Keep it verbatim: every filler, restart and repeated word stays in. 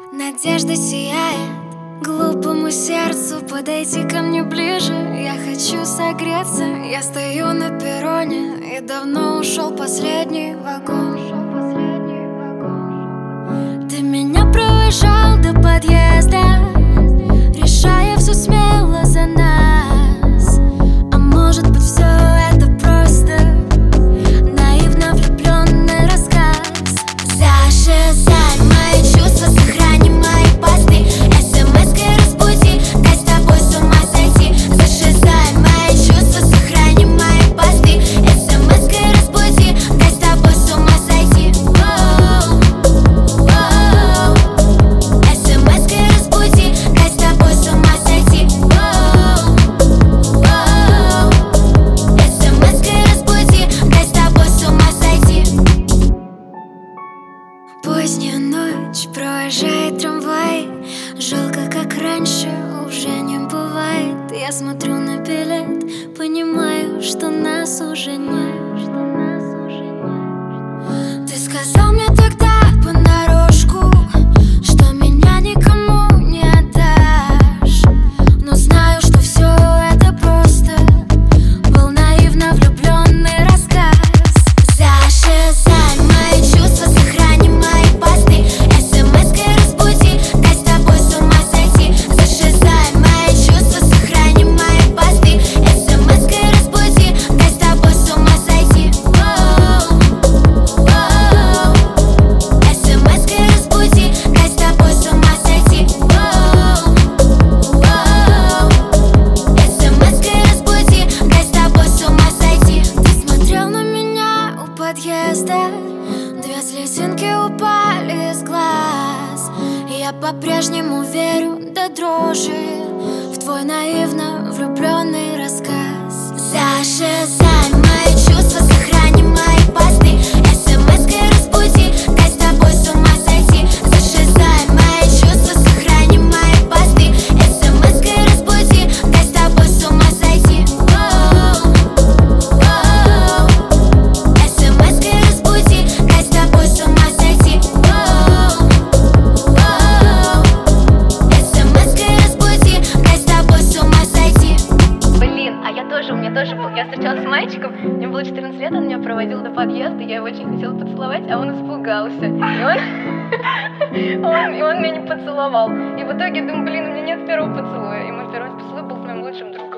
Надежда сияет глупому сердцу. Подойти ко мне ближе, я хочу согреться. Я стою на перроне, и давно ушел последний вагон. Ты меня провожал до подъезда, решая все смело за нас. А может быть, все это просто наивно влюбленный рассказ. Зашизай мои чувства, сохрани мои посты. СМС-кой разбуди, дай с тобой с ума сойти. Зашизай мои чувства, сохрани мои посты. СМС-кой разбуди, дай с тобой с ума сойти. СМС-кой разбуди, дай с тобой с ума сойти. СМС-кой разбуди, дай с тобой с ума сойти. Поздняя ночь провожает трамвай. Жалко, как раньше уже не бывает. Я смотрю на билет, понимаю, что нас уже нет. Ты сказал мне тогда понарошку, что меня никому не отдашь. Но знаю, что все это просто был наивно влюбленный рассказ. Зашизай мои чувства, сохрани мои посты. СМС-кой разбуди, дай с тобой с ума сойти. Зашизай мои чувства, сохрани мои посты. СМС-кой разбуди, дай с тобой с ума сойти. СМС-кой разбуди, дай с тобой с ума сойти. СМС-кой разбуди, дай с тобой с ума сойти. Ты смотрел на меня у подъезда, две слезинки упали из глаз. И я по-прежнему верю до дрожи в твой наивно влюбленный рассказ. Зашизай мои чувства, сохрани мои посты. СМС-кой разбуди, дай с тобой с ума сойти. Зашизай мои чувства, сохрани мои посты. СМС-кой разбуди, дай с тобой с ума сойти. СМС-кой разбуди, дай с тобой с ума сойти. СМС-кой разбуди, дай с тобой с ума сойти. Блин, а я тоже, у меня тоже был. Я встречалась с мальчиком, мне было четырнадцать лет, он меня проводил до подъезда, я его очень хотела поцеловать, а он испугался. И он, он, и он меня не поцеловал. И в итоге я думаю, блин, у меня нет первого поцелуя. И мой первый поцелуй был с моим лучшим другом.